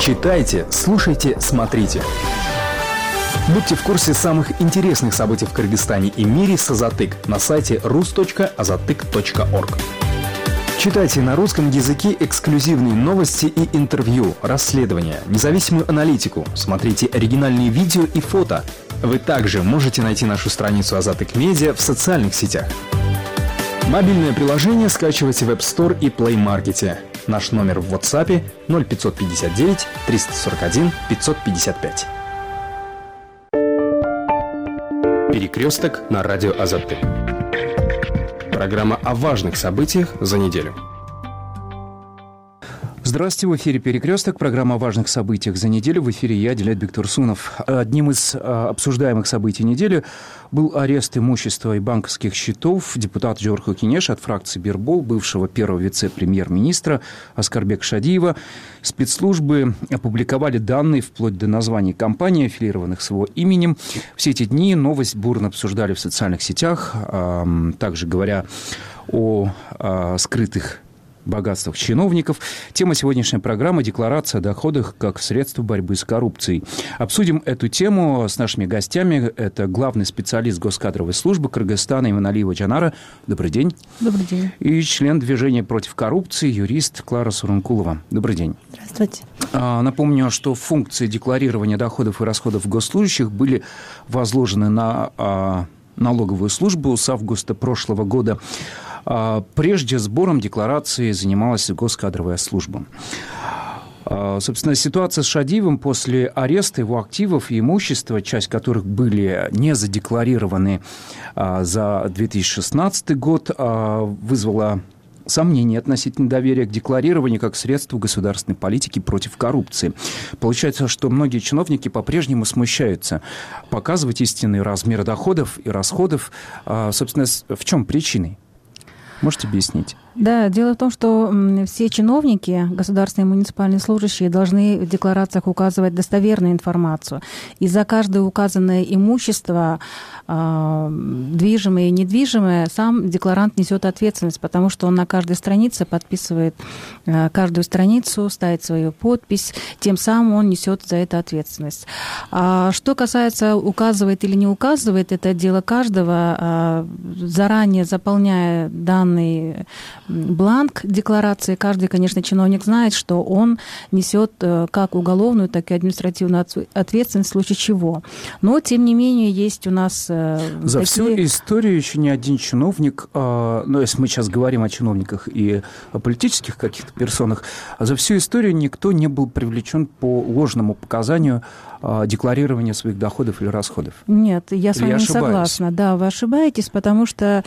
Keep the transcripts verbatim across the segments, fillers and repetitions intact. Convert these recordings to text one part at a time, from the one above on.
Читайте, слушайте, смотрите. Будьте в курсе самых интересных событий в Кыргызстане и мире с Азатык на сайте рус точка азатык точка орг. Читайте на русском языке эксклюзивные новости и интервью, расследования, независимую аналитику. Смотрите оригинальные видео и фото. Вы также можете найти нашу страницу Азатык Медиа в социальных сетях. Мобильное приложение скачивайте в App Store и Play Market. Наш номер в WhatsApp ноль пятьсот пятьдесят девять триста сорок один пятьсот пятьдесят пять. Перекресток на радио Азатык. Программа о важных событиях за неделю. Здравствуйте, в эфире «Перекресток», программа о важных событиях за неделю. В эфире я, Дилет Бектурсунов. Одним из обсуждаемых событий недели был арест имущества и банковских счетов депутата Жорху Кенеш от фракции Бирбол, бывшего первого вице-премьер-министра Аскарбека Шадиева. Спецслужбы опубликовали данные вплоть до названий компаний, аффилированных с его именем. Все эти дни новость бурно обсуждали в социальных сетях, также говоря о скрытых богатствах чиновников. Тема сегодняшней программы – декларация о доходах как средство борьбы с коррупцией. Обсудим эту тему с нашими гостями. Это главный специалист госкадровой службы Кыргызстана Иманалиева Джанара. Добрый день. Добрый день. И член движения против коррупции, юрист Клара Сурункулова. Добрый день. Здравствуйте. Напомню, что функции декларирования доходов и расходов госслужащих были возложены на налоговую службу с августа прошлого года. Прежде сбором декларации занималась госкадровая служба. Собственно, ситуация с Шадиевым после ареста его активов и имущества, часть которых были не задекларированы за две тысячи шестнадцатый год, вызвала сомнения относительно доверия к декларированию как средству государственной политики против коррупции. Получается, что многие чиновники по-прежнему смущаются показывать истинные размеры доходов и расходов. Собственно, в чем причины? Можете объяснить? Да, дело в том, что все чиновники, государственные и муниципальные служащие, должны в декларациях указывать достоверную информацию. И за каждое указанное имущество, движимое и недвижимое, сам декларант несет ответственность, потому что он на каждой странице подписывает каждую страницу, ставит свою подпись, тем самым он несет за это ответственность. А что касается указывает или не указывает, это дело каждого. Заранее заполняя данный бланк декларации, каждый, конечно, чиновник знает, что он несет как уголовную, так и административную ответственность в случае чего. Но, тем не менее, есть у нас За такие... всю историю еще ни один чиновник, ну, если мы сейчас говорим о чиновниках и о политических каких-то персонах, за всю историю никто не был привлечен по ложному показанию декларирования своих доходов или расходов. Нет, я с Или вами я не ошибаюсь? согласна. Да, вы ошибаетесь, потому что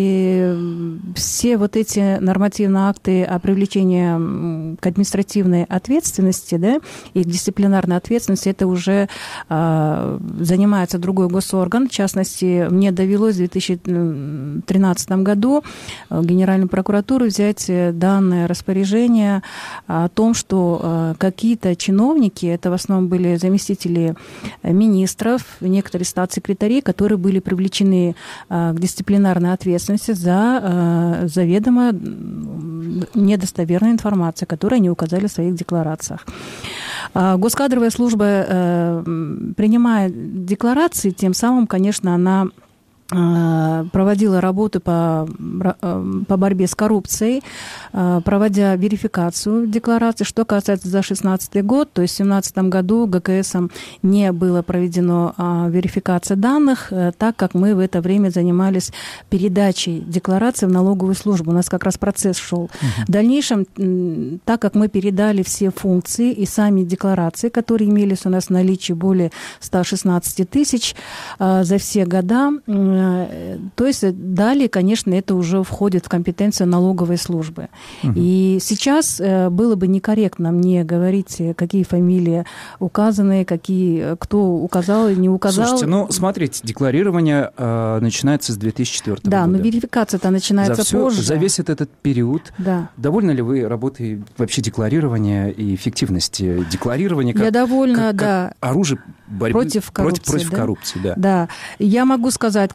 и все вот эти нормативные акты о привлечении к административной ответственности, да, и к дисциплинарной ответственности, это уже а, занимается другой госорган. В частности, мне довелось в две тысячи тринадцатом году в Генеральную прокуратуру взять данное распоряжение о том, что а, какие-то чиновники, это в основном были заместители министров, некоторые статс-секретари, которые были привлечены к дисциплинарной ответственности за заведомо недостоверную информацию, которую они указали в своих декларациях. Госкадровая служба, принимая декларации, тем самым, конечно, она проводила работу по, по борьбе с коррупцией, проводя верификацию деклараций. Что касается за две тысячи шестнадцатый год, то есть в две тысячи семнадцатом году ГКСом не было проведено верификация данных, так как мы в это время занимались передачей деклараций в налоговую службу. У нас как раз процесс шел. Угу. В дальнейшем, так как мы передали все функции и сами декларации, которые имелись у нас в наличии более ста шестнадцати тысяч за все года, то есть далее, конечно, это уже входит в компетенцию налоговой службы. Угу. И сейчас было бы некорректно мне говорить, какие фамилии указаны, какие, кто указал и не указал. Слушайте, ну, смотрите, декларирование э, начинается с две тысячи четвёртого да, года. Да, но верификация-то начинается за все, позже. За весь этот период. Да. Довольны ли вы работой вообще декларирования и эффективности декларирования? Как, Я довольна, как, да. Как оружие борьбы против коррупции. Против, против да? коррупции, да. Да. Я могу сказать,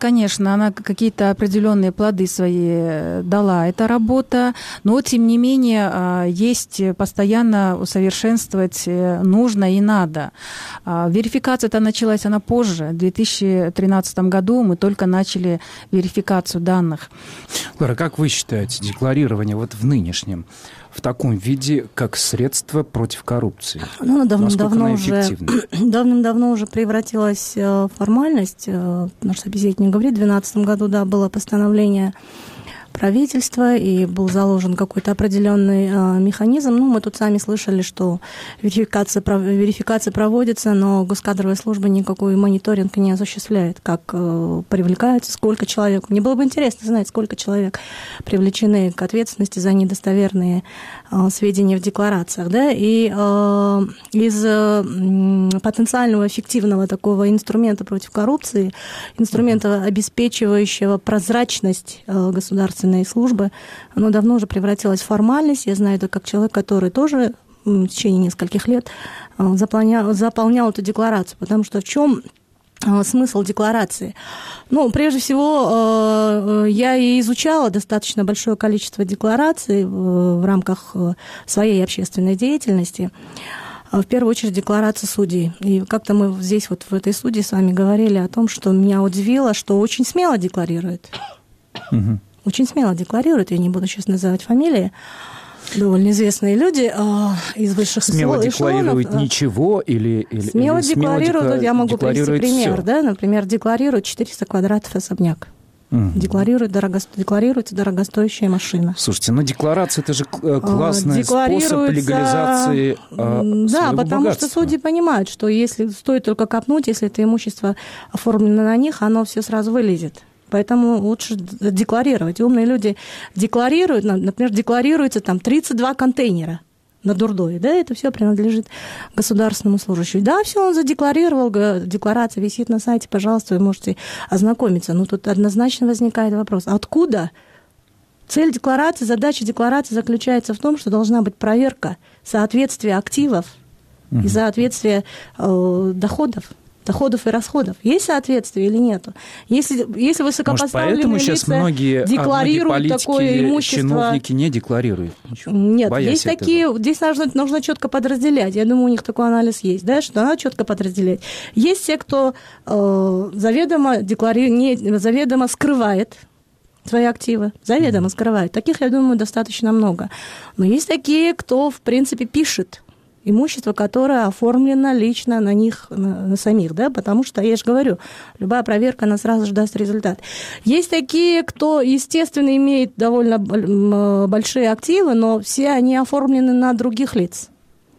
конечно, она какие-то определенные плоды свои дала, эта работа, но, тем не менее, есть постоянно усовершенствовать нужно и надо. Верификация-то началась она позже. В две тысячи тринадцатом году мы только начали верификацию данных. Лара, как вы считаете, декларирование вот в нынешнем, в таком виде, как средство против коррупции? Ну, давным-давно уже, давным-давно уже превратилась в формальность. Наш собеседник говорит, в две тысячи двенадцатом году, да, было постановление правительства, и был заложен какой-то определенный э, механизм. Ну, мы тут сами слышали, что верификация, верификация проводится, но госкадровая служба никакой мониторинг не осуществляет, как э, привлекаются, сколько человек. Мне было бы интересно знать, сколько человек привлечены к ответственности за недостоверные э, сведения в декларациях. Да? И э, из э, потенциального эффективного такого инструмента против коррупции, инструмента, обеспечивающего прозрачность э, государственной службы, оно давно уже превратилось в формальность. Я знаю это как человек, который тоже в течение нескольких лет заполнял, заполнял эту декларацию. Потому что в чем смысл декларации? Ну, прежде всего, я и изучала достаточно большое количество деклараций в рамках своей общественной деятельности. В первую очередь декларация судей. И как-то мы здесь вот в этой студии с вами говорили о том, что меня удивило, что очень смело декларирует. Угу. Очень смело декларируют, я не буду сейчас называть фамилии, довольно известные люди э, из высших смело декларируют ничего или, или смело или декларируют, смело я могу привести пример, всё. да, например, декларируют четыреста квадратов особняк. Угу. Декларирует дорого, декларируется дорогостоящая машина. Слушайте, но декларация – это же классный способ легализации а, да, потому богатства. что судьи понимают, что если стоит только копнуть, если это имущество оформлено на них, оно все сразу вылезет. Поэтому лучше декларировать. Умные люди декларируют, например, декларируется там тридцать два контейнера на Дурдове, да, это все принадлежит государственному служащему. Да, все он задекларировал, декларация висит на сайте, пожалуйста, вы можете ознакомиться. Но тут однозначно возникает вопрос, откуда? Цель декларации, задача декларации заключается в том, что должна быть проверка соответствия активов угу. и соответствия э, доходов. доходов и расходов. Есть соответствие или нет? Если, если высокопоставленные Может, поэтому лица сейчас многие, декларируют многие политики, такое имущество... чиновники не декларируют ничего, нет, есть этого. такие... Здесь нужно, нужно четко подразделять. Я думаю, у них такой анализ есть, да, что надо четко подразделять. Есть те, кто э, заведомо, деклари... не, заведомо скрывает свои активы, заведомо mm-hmm. скрывает. Таких, я думаю, достаточно много. Но есть такие, кто, в принципе, пишет имущество, которое оформлено лично на них, на, на самих, да, потому что, я же говорю, любая проверка, она сразу же даст результат. Есть такие, кто, естественно, имеет довольно большие активы, но все они оформлены на других лиц.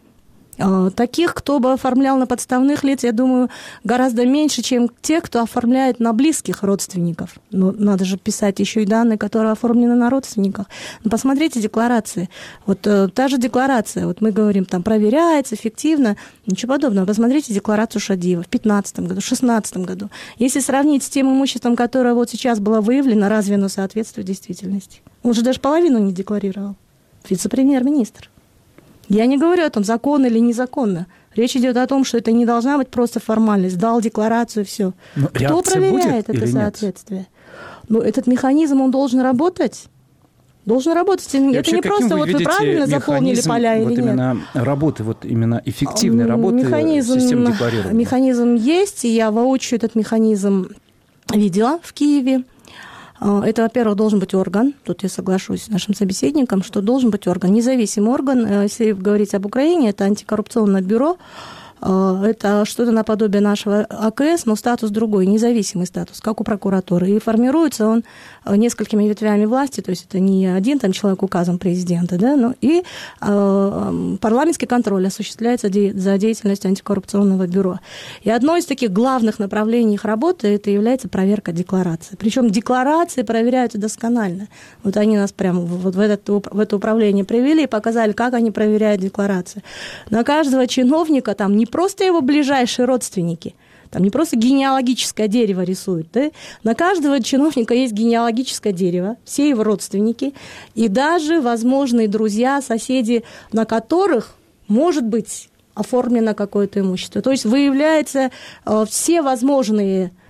Таких, кто бы оформлял на подставных лиц, я думаю, гораздо меньше, чем те, кто оформляет на близких родственников. Но надо же писать еще и данные, которые оформлены на родственниках. Но посмотрите декларации. Вот э, та же декларация, вот мы говорим, там проверяется эффективно, ничего подобного. Посмотрите декларацию Шадиева в две тысячи пятнадцатом году, в две тысячи шестнадцатом году. Если сравнить с тем имуществом, которое вот сейчас было выявлено, разве оно соответствует действительности? Он же даже половину не декларировал. Вице-премьер-министр. Я не говорю о том, законно или незаконно. Речь идет о том, что это не должна быть просто формальность. Дал декларацию, все. Кто проверяет это соответствие? Ну, этот механизм, он должен работать. Должен работать. И это вообще, не просто вот вы правильно заполнили поля вот или именно нет. Работы, вот именно эффективной работы механизм, системы декларирования. Механизм есть, и я воочию этот механизм видела в Киеве. Это, во-первых, должен быть орган, тут я соглашусь с нашим собеседником, что должен быть орган, независимый орган, если говорить об Украине, это антикоррупционное бюро, это что-то наподобие нашего АКС, но статус другой, независимый статус, как у прокуратуры. И формируется он несколькими ветвями власти, то есть это не один там человек указом президента, да, но и э, парламентский контроль осуществляется де- за деятельностью антикоррупционного бюро. И одно из таких главных направлений их работы это является проверка деклараций. Причем декларации проверяются досконально. Вот они нас прямо вот в, этот, в это управление привели и показали, как они проверяют декларации. На каждого чиновника там не просто его ближайшие родственники, там не просто генеалогическое дерево рисуют, да? На каждого чиновника есть генеалогическое дерево, все его родственники, и даже возможные друзья, соседи, на которых, может быть, оформлено какое-то имущество. То есть выявляются все возможные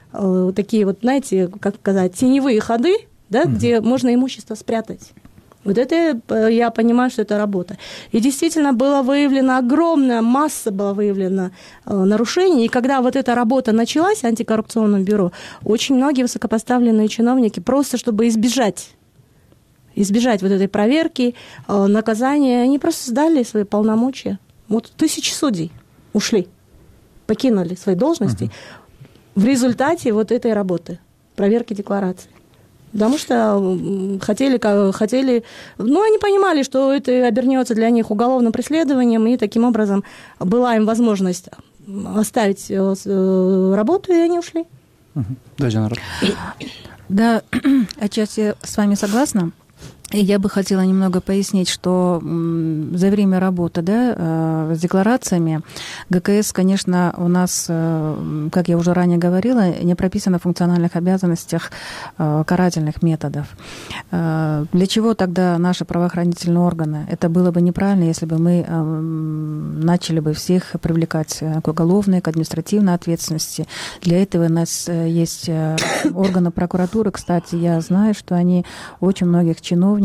э, такие вот, знаете, как сказать, теневые ходы, да, угу. где можно имущество спрятать. Вот это, я понимаю, что это работа. И действительно была выявлена огромная масса, была выявлена э, нарушений. И когда вот эта работа началась, антикоррупционное бюро, очень многие высокопоставленные чиновники, просто чтобы избежать, избежать вот этой проверки, э, наказания, они просто сдали свои полномочия. Вот тысячи судей ушли, покинули свои должности uh-huh. в результате вот этой работы, проверки деклараций. Потому что хотели, хотели, ну, они понимали, что это обернется для них уголовным преследованием, и таким образом была им возможность оставить работу, и они ушли. Да, да, отчасти с вами согласна. И я бы хотела немного пояснить, что за время работы, да, с декларациями ГКС, конечно, у нас, как я уже ранее говорила, не прописано в функциональных обязанностях карательных методов. Для чего тогда наши правоохранительные органы? Это было бы неправильно, если бы мы начали бы всех привлекать к уголовной, к административной ответственности. Для этого у нас есть органы прокуратуры. Кстати, я знаю, что они очень многих чиновников,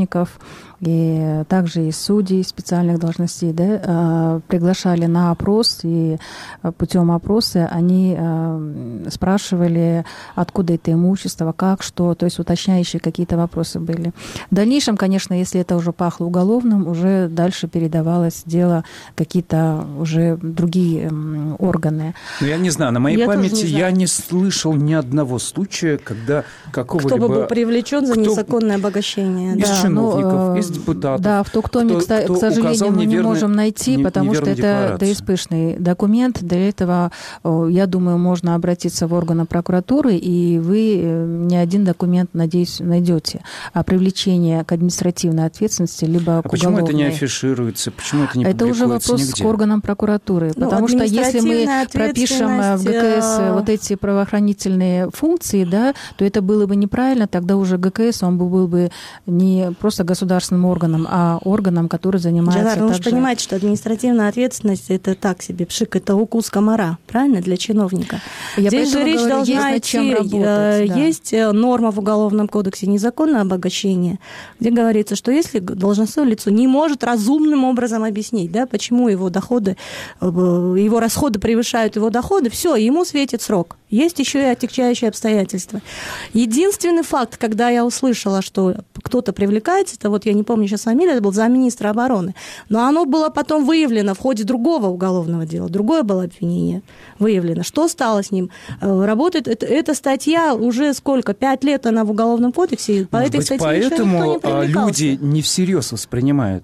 и также и судей специальных должностей, да, приглашали на опрос, и путем опроса они спрашивали, откуда это имущество, как, что, то есть уточняющие какие-то вопросы были. В дальнейшем, конечно, если это уже пахло уголовным, уже дальше передавалось дело какие-то уже другие органы. Ну, я не знаю, на моей я памяти не я не слышал ни одного случая, когда какого-либо... Кто бы был привлечен за кто... незаконное обогащение. Из да. чиновников, ну, из депутатов. Да, в Токтоме, кто, кто к сожалению, мы не можем найти, не, потому что это ДСПшный документ. Для этого, я думаю, можно обратиться в органы прокуратуры, и вы не один документ, надеюсь, найдете о привлечении к административной ответственности, либо а к почему уголовной. это не афишируется? Почему это не Это уже вопрос нигде? к органам прокуратуры. Ну, потому что если мы пропишем в ГКС вот эти правоохранительные функции, да, то это было бы неправильно, тогда уже ГКС, он был бы не просто государственным органом, а органом, который занимается Джанар, вы также... же понимаете, что административная ответственность – это так себе пшик, это укус комара, правильно, для чиновника. Я Здесь же речь говорю, должна есть идти, работать, да. Есть норма в Уголовном кодексе незаконное обогащение, где говорится, что если должностное лицо не может разумным образом объяснить, да, почему его доходы, его расходы превышают его доходы, все, ему светит срок. Есть еще и отягчающие обстоятельства. Единственный факт, когда я услышала, что кто-то привлекается, это вот я не помню сейчас фамилию, это был замминистра обороны, но оно было потом выявлено в ходе другого уголовного дела, другое было обвинение выявлено. Что стало с ним? Работает это, эта статья уже сколько? Пять лет она в Уголовном кодексе, по Может этой быть, статье поэтому никто не привлекался. Люди не всерьез воспринимают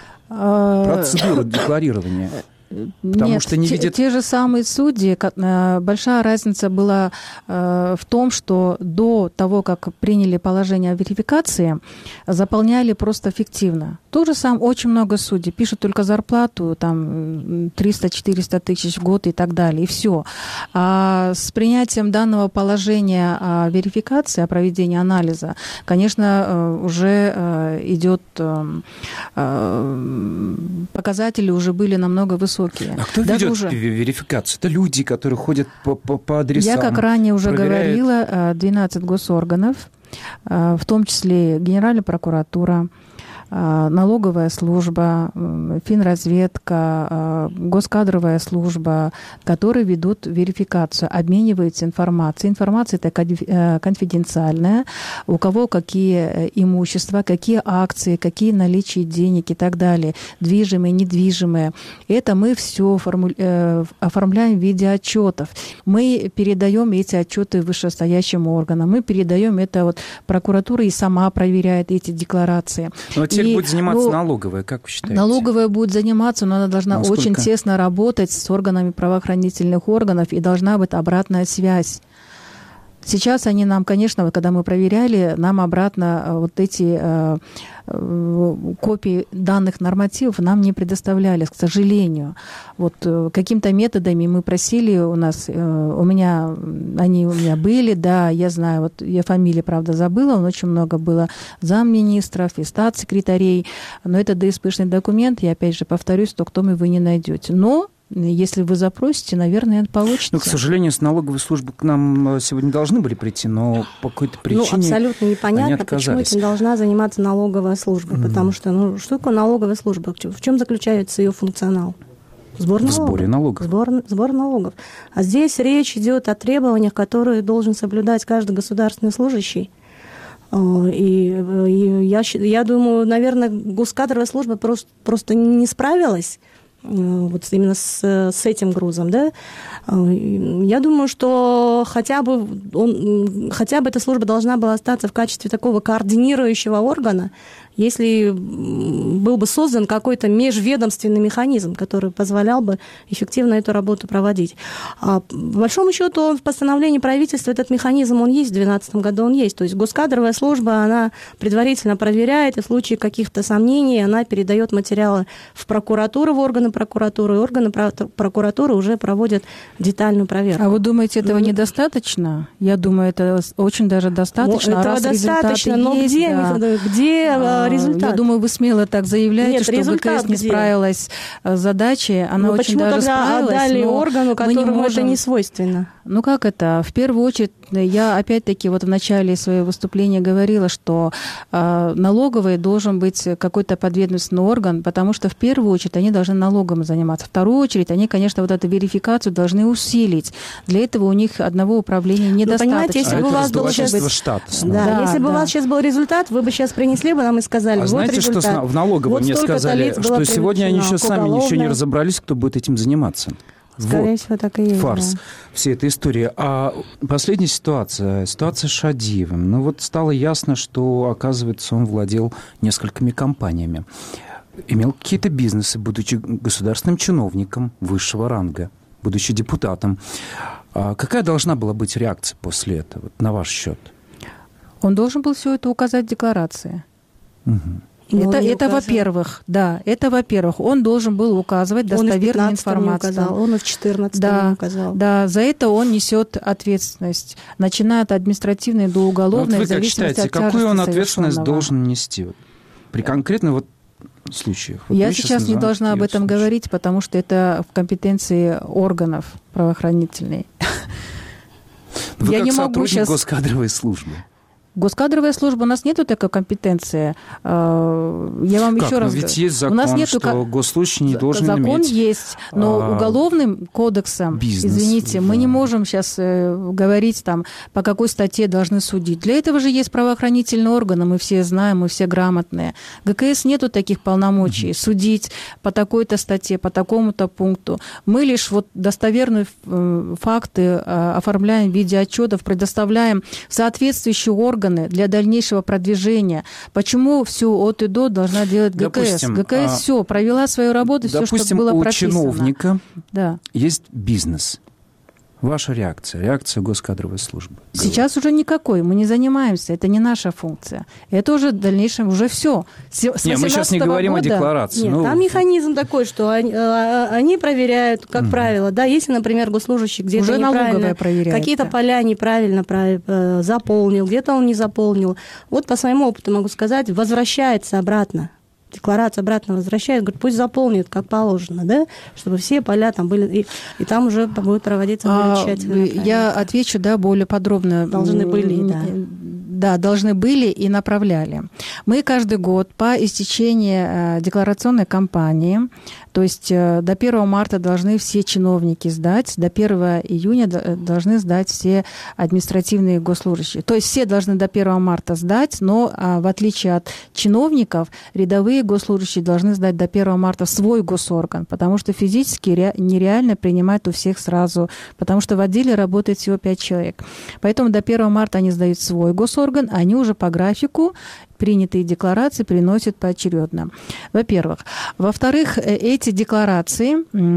процедуру декларирования. Потому Нет, что не те, видят... те же самые судьи, большая разница была в том, что до того, как приняли положение о верификации, заполняли просто фиктивно. То же самое, очень много судей пишут только зарплату, там триста-четыреста тысяч в год и так далее, и все. А с принятием данного положения о верификации, о проведении анализа, конечно, уже идет, показатели уже были намного высокие. А кто Даже ведет уже... верификацию? Это люди, которые ходят по, по, по адресам. Я, как ранее уже проверяют... говорила, двенадцать госорганов, в том числе Генеральная прокуратура, налоговая служба, финразведка, госкадровая служба, которые ведут верификацию, обмениваются информацией. Информация это конфиденциальная, у кого какие имущества, какие акции, какие наличия денег и так далее, движимые, недвижимые. Это мы все форму... оформляем в виде отчетов. Мы передаем эти отчеты вышестоящим органам, мы передаем это вот прокуратура и сама проверяет эти декларации. Но теперь и, будет заниматься ну, налоговая, как вы считаете? Налоговая будет заниматься, но она должна Насколько? очень тесно работать с органами правоохранительных органов, и должна быть обратная связь. Сейчас они нам, конечно, вот когда мы проверяли, нам обратно вот эти э, э, копии данных нормативов нам не предоставляли, к сожалению. Вот э, какими-то методами мы просили у нас, э, у меня, они у меня были, да, я знаю, вот я фамилии, правда, забыла, но очень много было замминистров и статс-секретарей, но это ДСПшный документ, я опять же повторюсь, то кто вы не найдете. Но Если вы запросите, наверное, получите. Ну, к сожалению, с налоговой службы к нам сегодня должны были прийти, но по какой-то причине ну, абсолютно непонятно, почему этим должна заниматься налоговая служба. Mm. Потому что, ну, что такое налоговая служба? В чем заключается ее функционал? Сбор налогов. В сборе налогов. Сбор, сбор налогов. А здесь речь идет о требованиях, которые должен соблюдать каждый государственный служащий. И, и я, я думаю, наверное, госкадровая служба просто, просто не справилась вот именно с, с этим грузом, да. Я думаю, что хотя бы, он, хотя бы эта служба должна была остаться в качестве такого координирующего органа, если был бы создан какой-то межведомственный механизм, который позволял бы эффективно эту работу проводить. А по большому счету в постановлении правительства этот механизм, он есть, в две тысячи двенадцатом году он есть. То есть госкадровая служба, она предварительно проверяет, и в случае каких-то сомнений она передает материалы в прокуратуру, в органы прокуратуры, и органы прокуратуры уже проводят детальную проверку. А вы думаете, этого ну, недостаточно? Я думаю, это очень даже достаточно. Этого раз достаточно, но есть, где, да. где а, результат? Я думаю, вы смело так заявляете, Нет, что ГКС не где? справилась с задачей. Она ну, очень даже справилась. Почему тогда отдали но органу, которому не можем... это не свойственно? Ну как это? В первую очередь, я опять-таки вот в начале своего выступления говорила, что э, налоговый должен быть какой-то подведомственный орган, потому что в первую очередь они должны налогом заниматься. В вторую очередь они, конечно, вот эту верификацию должны усилить. Для этого у них одного управления недостаточно. Вы понимаете, если а бы у вас был сейчас... штат, да, да, если бы да. у вас сейчас был результат, вы бы сейчас принесли бы нам и сказали, а вот знаете, результат. Что в налоговой вот мне сказали, что сегодня они еще сами ничего не разобрались, кто будет этим заниматься. Скорее вот. всего, так и есть. Фарс. Да. Вся эта история. А последняя ситуация, ситуация с Шадиевым. Ну вот стало ясно, что, оказывается, он владел несколькими компаниями. Имел какие-то бизнесы, будучи государственным чиновником высшего ранга, будучи депутатом. А какая должна была быть реакция после этого, вот, на ваш счет? Он должен был все это указать в декларации. Угу. Это, это во-первых, да, это во-первых. Он должен был указывать достоверную информацию. Не указал, он и в четырнадцатом да, не указал. Да, за это он несет ответственность, начиная от административной до уголовной, вот в зависимости считаете, от тяжести какую он ответственность совершенного. должен нести при конкретно вот случаях? Вот Я сейчас не должна об этом случай. говорить, потому что это в компетенции органов правоохранительной. Вы Я как не сотрудник могу сейчас... госкадровой службы. Госкадровая служба, у нас нету такой компетенции. Я вам как? еще раз говорю. Ведь есть закон, у нас нету... что госслужащий не должен закон иметь... Закон есть, но а... уголовным кодексом, бизнес, извините, да. мы не можем сейчас говорить, там, по какой статье должны судить. Для этого же есть правоохранительные органы, мы все знаем, мы все грамотные. ГКС нету таких полномочий mm-hmm. судить по такой-то статье, по такому-то пункту. Мы лишь вот достоверные факты оформляем в виде отчетов, предоставляем соответствующие органы для дальнейшего продвижения. Почему все от и до должна делать ГКС? Допустим, ГКС а... все, провела свою работу, все, что было у прописано. чиновника да. есть бизнес. Ваша реакция, реакция госкадровой службы? Сейчас уже никакой, мы не занимаемся, это не наша функция. Это уже в дальнейшем уже все. С Нет, мы сейчас не говорим года... о декларации. Нет, ну... там механизм такой, что они, они проверяют, как mm-hmm. правило, да, если, например, госслужащий где-то уже неправильно, какие-то поля неправильно заполнил, где-то он не заполнил. Вот по своему опыту могу сказать, возвращается обратно. Декларацию обратно возвращает, говорит, пусть заполнит, как положено, да, чтобы все поля там были, и, и там уже будет проводиться более а, тщательно. Я отвечу, да, более подробно. Должны были, да. Да, должны были и направляли. Мы каждый год по истечении декларационной кампании, то есть до первого марта должны все чиновники сдать, до первого июня должны сдать все административные госслужащие. То есть все должны до первого марта сдать, но в отличие от чиновников, рядовые госслужащие должны сдать до первого марта свой госорган, потому что физически нереально принимать у всех сразу, потому что в отделе работает всего пять человек. Поэтому до первого марта они сдают свой госорган, они уже по графику принятые декларации приносят поочередно. Во-первых. Во-вторых, эти декларации,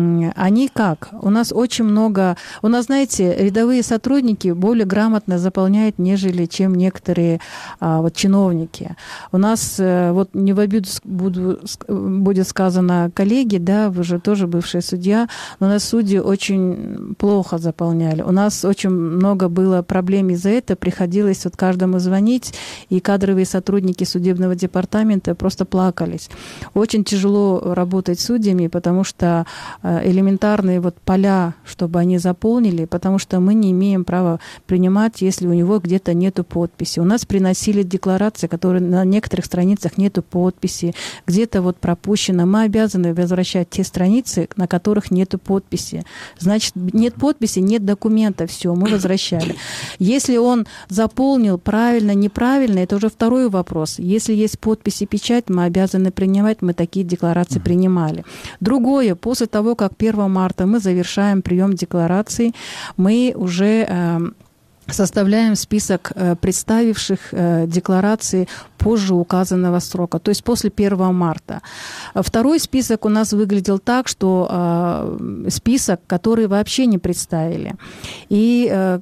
они как? У нас очень много... У нас, знаете, рядовые сотрудники более грамотно заполняют, нежели чем некоторые а, вот, чиновники. У нас, вот не в обиду буду, будет сказано коллеги, да, вы же тоже бывший судья, но у нас судьи очень плохо заполняли. У нас очень много было проблем из-за этого, приходилось вот каждому звонить, и кадровые сотрудники сотрудники судебного департамента просто плакались. Очень тяжело работать с судьями, потому что элементарные вот поля, чтобы они заполнили, потому что мы не имеем права принимать, если у него где-то нету подписи. У нас приносили декларации, которые на некоторых страницах нету подписи, где-то вот пропущено. Мы обязаны возвращать те страницы, на которых нету подписи. Значит, нет подписи, нет документа, все, мы возвращали. Если он заполнил правильно, неправильно, это уже второй вопрос. Если есть подпись и печать, мы обязаны принимать, мы такие декларации принимали. Другое, после того, как первого марта мы завершаем прием деклараций, мы уже э, составляем список э, представивших э, декларации позже указанного срока, то есть после первого марта. Второй список у нас выглядел так, что э, список, который вообще не представили. И э,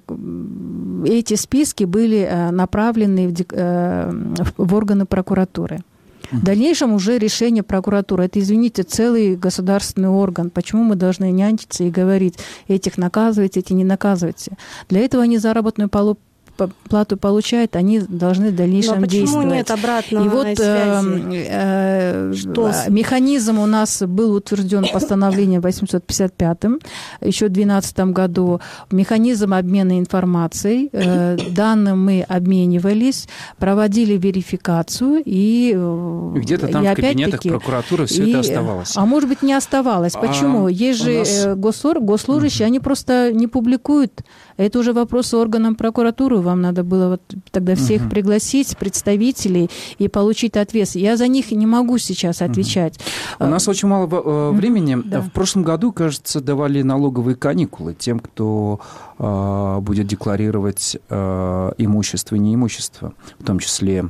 эти списки были э, направлены в, э, в органы прокуратуры. В дальнейшем уже решение прокуратуры. Это, извините, целый государственный орган. Почему мы должны нянчиться и говорить, этих наказывайте, эти не наказывайте? Для этого они заработную плату плату получают, они должны в дальнейшем Но почему действовать. Нет обратной и вот связи? Э, э, Что? Механизм у нас был утвержден постановлением восемьсот пятьдесят пятым, еще в две тысячи двенадцатом году. Механизм обмена информацией. Э, данным мы обменивались, проводили верификацию и... И где-то там в кабинетах прокуратуры все и, это оставалось. А может быть, не оставалось. Почему? А Есть же нас... госор, госслужащие, угу. они просто не публикуют. Это уже вопрос органам прокуратуры. Вам надо было вот тогда всех угу. пригласить, представителей, и получить ответ. Я за них не могу сейчас отвечать. Угу. У нас очень мало времени. Да. В прошлом году, кажется, давали налоговые каникулы тем, кто э, будет декларировать э, имущество и неимущество, в том числе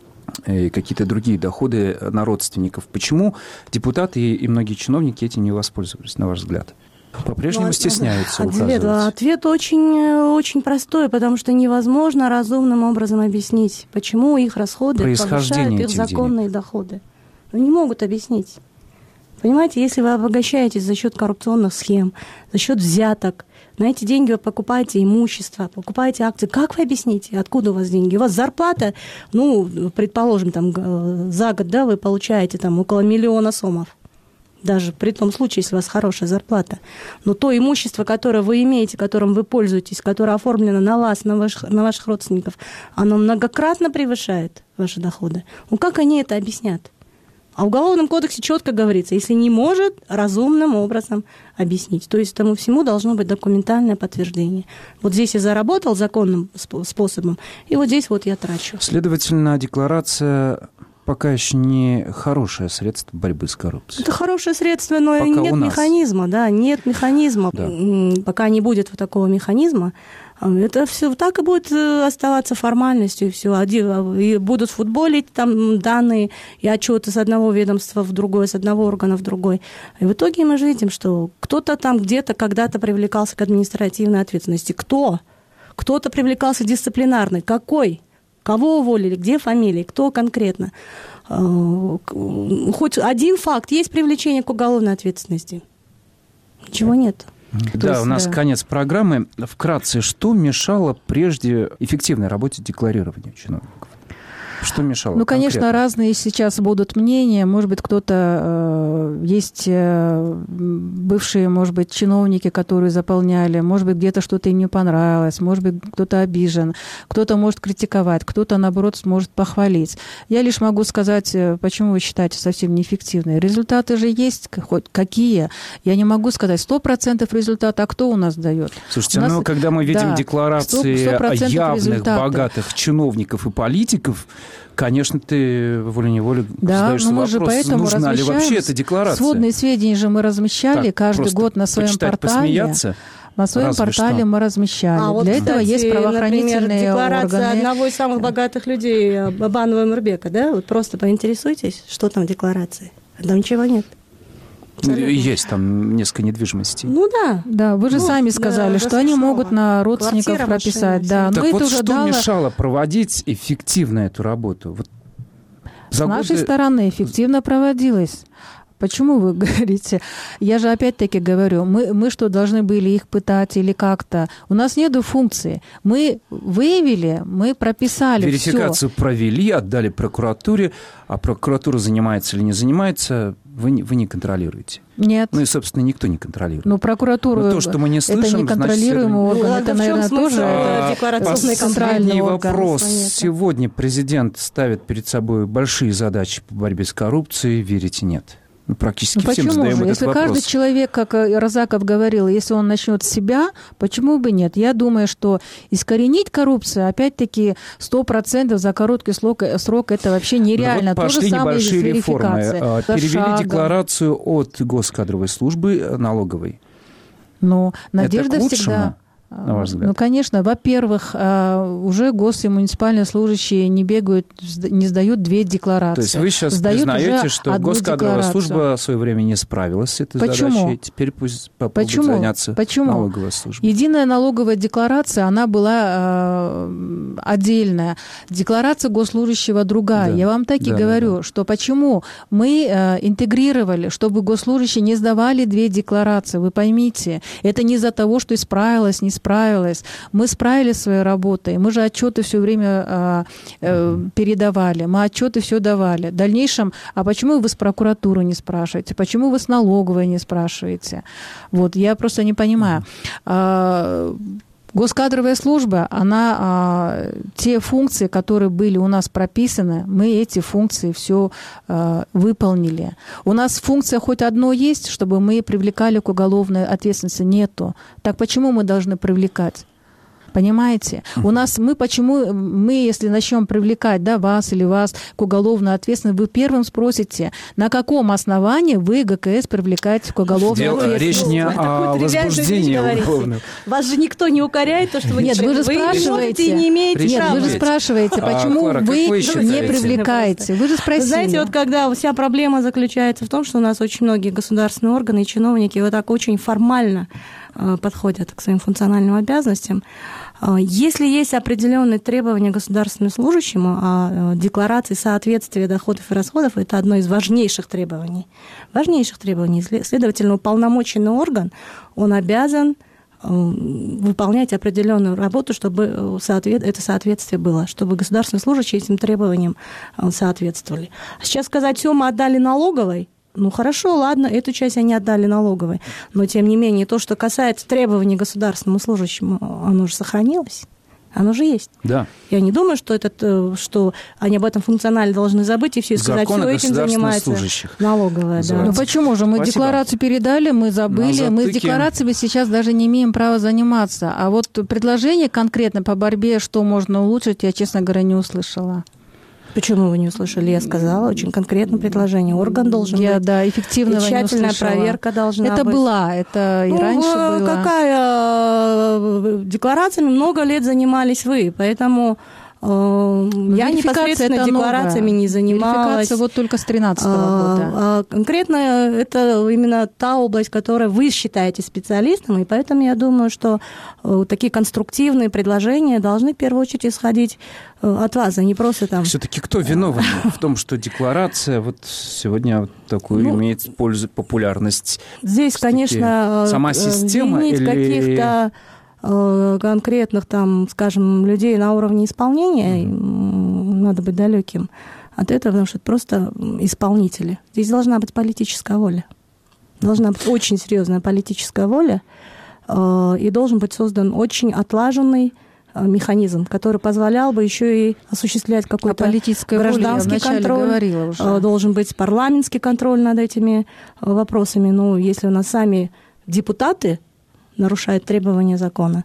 и какие-то другие доходы на родственников. Почему депутаты и многие чиновники этим не воспользовались, на ваш взгляд? По-прежнему ну, стесняются ответ, указывать. Ответ очень, очень простой, потому что невозможно разумным образом объяснить, почему их расходы повышают их законные денег. Доходы. Ну, не могут объяснить. Понимаете, если вы обогащаетесь за счет коррупционных схем, за счет взяток, на эти деньги вы покупаете имущество, покупаете акции. Как вы объясните, откуда у вас деньги? У вас зарплата, ну, предположим, там, за год, да, вы получаете там около миллиона сомов. Даже при том случае, если у вас хорошая зарплата. Но то имущество, которое вы имеете, которым вы пользуетесь, которое оформлено на вас, на ваших, на ваших родственников, оно многократно превышает ваши доходы. Ну, как они это объяснят? А в Уголовном кодексе четко говорится, если не может разумным образом объяснить. То есть тому всему должно быть документальное подтверждение. Вот здесь я заработал законным способом, и вот здесь вот я трачу. Следовательно, декларация пока еще не хорошее средство борьбы с коррупцией. Это хорошее средство, но пока нет механизма, да, нет механизма. Да. Пока не будет вот такого механизма, это все так и будет оставаться формальностью, и все. И будут футболить там данные и отчеты с одного ведомства в другое, с одного органа в другой. И в итоге мы же видим, что кто-то там где-то когда-то привлекался к административной ответственности. Кто? Кто-то привлекался к дисциплинарной. Какой? Кого уволили? Где фамилии? Кто конкретно? Хоть один факт. Есть привлечение к уголовной ответственности? Ничего нет. Да, есть, у нас да. конец программы. Вкратце, что мешало прежде эффективной работе декларирования чиновников? Что мешало? Ну, конечно, конкретно? разные сейчас будут мнения. Может быть, кто-то... Э, есть э, бывшие, может быть, чиновники, которые заполняли. Может быть, где-то что-то им не понравилось. Может быть, кто-то обижен. Кто-то может критиковать. Кто-то, наоборот, сможет похвалить. Я лишь могу сказать, почему вы считаете совсем неэффективной. Результаты же есть хоть какие. Я не могу сказать сто процентов результата. А кто у нас дает? Слушайте, нас... ну, когда мы видим да, декларации сто, сто явных, результата. богатых чиновников и политиков, конечно, ты волей-неволей да, задаешься вопросом, нужна ли вообще эта декларация. Сводные сведения же мы размещали так, каждый год на своем почитать, портале. Посмеяться? На своем Разве портале что. мы размещали. А вот, Для кстати, этого есть правоохранительные например, декларация органы. одного из самых богатых людей, Абанова Эмирбека, да? Вот просто поинтересуйтесь, что там в декларации. Там ничего нет. Абсолютно. Есть там несколько недвижимостей. Ну да. Да, вы же ну, сами сказали, да, что они могут на родственников квартира, прописать. машина, да. Так Но вот это уже что дало... мешало проводить эффективно эту работу? Вот С нашей годы... стороны эффективно проводилось. Почему вы говорите? Я же опять-таки говорю, мы, мы что, должны были их пытать или как-то? У нас нету функции. Мы выявили, мы прописали верификацию всё. Провели, отдали прокуратуре, а прокуратура занимается или не занимается, вы не, вы не контролируете. Нет. Ну и, собственно, никто не контролирует. Ну, прокуратура, Но то, что мы не слышим, это неконтролируемый значит, орган, Ну, это, в наверное, чем смысл тоже... это декларационный Последний орган. вопрос. Понятно. Сегодня президент ставит перед собой большие задачи по борьбе с коррупцией. Верите, нет? Ну, практически Ну, всем почему задаем же? этот Если вопрос. каждый человек, как Разаков говорил, если он начнет с себя, почему бы нет? Я думаю, что искоренить коррупцию, опять-таки, сто процентов за короткий срок, срок это вообще нереально. Ну, вот пошли То же самое и с небольшие реформы. верификацией. Перевели Шагом. декларацию от госкадровой службы налоговой. Ну, надежда Это к лучшему, всегда... на ваш взгляд? Ну, конечно. Во-первых, уже гос- и муниципальные служащие не бегают, не сдают две декларации. То есть вы сейчас сдают признаете, уже что одну госкадровая декларацию. служба в свое время не справилась с этой Почему? задачей, теперь пусть попробует Почему? заняться Почему? налоговая служба. Единая налоговая декларация, она была э, отдельная. Декларация госслужащего другая. Да. Я вам так и Да, говорю, да, да. что почему мы э, интегрировали, чтобы госслужащие не сдавали две декларации. Вы поймите, это не из-за того, что исправилось, не справилось. Мы справились своей работой. Мы же отчеты все время э, э, передавали. Мы отчеты все давали. В дальнейшем, а почему вы с прокуратуры не спрашиваете? Почему вы с налоговой не спрашиваете? Вот, я просто не понимаю. А, госкадровая служба, она, а, те функции, которые были у нас прописаны, мы эти функции все а, выполнили. У нас функция хоть одно есть, чтобы мы привлекали к уголовной ответственности? Нету. Так почему мы должны привлекать? Понимаете? Uh-huh. У нас мы почему мы, если начнем привлекать, да, вас или вас к уголовной ответственности, вы первым спросите, на каком основании вы ГКС привлекаете к уголовной Дел, ответственности? речь не о возбуждении уголовных. Вас же никто не укоряет, то, что вы Нет, не вы же вы спрашиваете. можете и не имеете Нет, права. вы же спрашиваете, почему а, Клара, вы, вы не считаете? привлекаете? Вы же спросили. Вы знаете, вот когда вся проблема заключается в том, что у нас очень многие государственные органы и чиновники вот так очень формально подходят к своим функциональным обязанностям. Если есть определенные требования государственному служащему, а декларации соответствия доходов и расходов – это одно из важнейших требований. Важнейших требований. Следовательно, уполномоченный орган, он обязан выполнять определенную работу, чтобы это соответствие было, чтобы государственные служащие этим требованиям соответствовали. А сейчас сказать, все, мы отдали налоговой, ну хорошо, ладно, эту часть они отдали налоговой, но тем не менее то, что касается требований государственному служащему, оно же сохранилось, оно же есть. Да. Я не думаю, что, этот, что они об этом функционально должны забыть и все сказать, Закон все о этим занимается налоговая. Да. Ну почему же? Мы Спасибо. Декларацию передали, мы забыли, мы с декларациями сейчас даже не имеем права заниматься. А вот предложение конкретно по борьбе, что можно улучшить, я, честно говоря, не услышала. Почему вы не услышали? Я сказала очень конкретное предложение. Орган должен я, быть. Да, эффективного и тщательная не услышала. проверка должна это быть. Это была, это и ну, раньше было. Какая декларациями много лет занимались вы, поэтому э, я непосредственно декларациями новая. не занималась. Верификация вот только с тринадцатого года. А, конкретно это именно та область, которую вы считаете специалистом, и поэтому я думаю, что такие конструктивные предложения должны в первую очередь исходить от вас, а не просто там... Все-таки кто виновен в том, что декларация вот сегодня вот такую ну, имеет пользу, популярность? Здесь, конечно, сама система винить или... каких-то конкретных, там, скажем, людей на уровне исполнения, mm-hmm. надо быть далеким от этого, потому что это просто исполнители. Здесь должна быть политическая воля. Должна быть очень серьезная политическая воля, и должен быть создан очень отлаженный механизм, который позволял бы еще и осуществлять какой-то гражданский контроль. Уже. Должен быть парламентский контроль над этими вопросами. Ну, если у нас сами депутаты нарушают требования закона,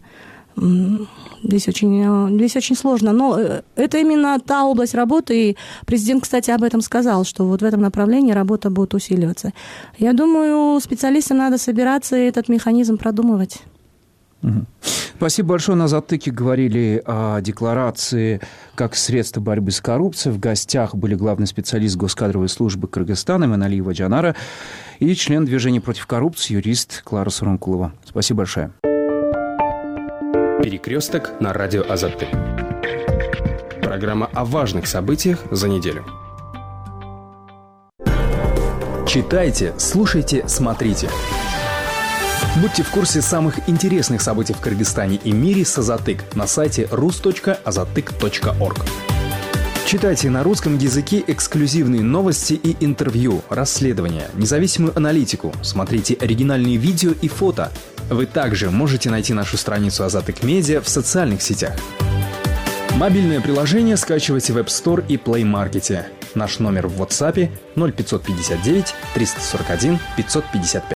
здесь очень, здесь очень сложно. Но это именно та область работы, и президент, кстати, об этом сказал, что вот в этом направлении работа будет усиливаться. Я думаю, специалистам надо собираться и этот механизм продумывать. Спасибо большое. На «Затыке» говорили о декларации как средство борьбы с коррупцией. В гостях были главный специалист госкадровой службы Кыргызстана Эминалиева Джанара и член движения против коррупции юрист Клара Сурункулова. Спасибо большое. Перекресток на радио Азатык. Программа о важных событиях за неделю. Читайте, слушайте, смотрите. Будьте в курсе самых интересных событий в Кыргызстане и мире с Азатык на сайте рус точка азатык точка орг. Читайте на русском языке эксклюзивные новости и интервью, расследования, независимую аналитику, смотрите оригинальные видео и фото. Вы также можете найти нашу страницу Азатык Медиа в социальных сетях. Мобильное приложение скачивайте в App Store и Play Market. Наш номер в WhatsApp ноль пятьсот пятьдесят девять триста сорок один пятьсот пятьдесят пять.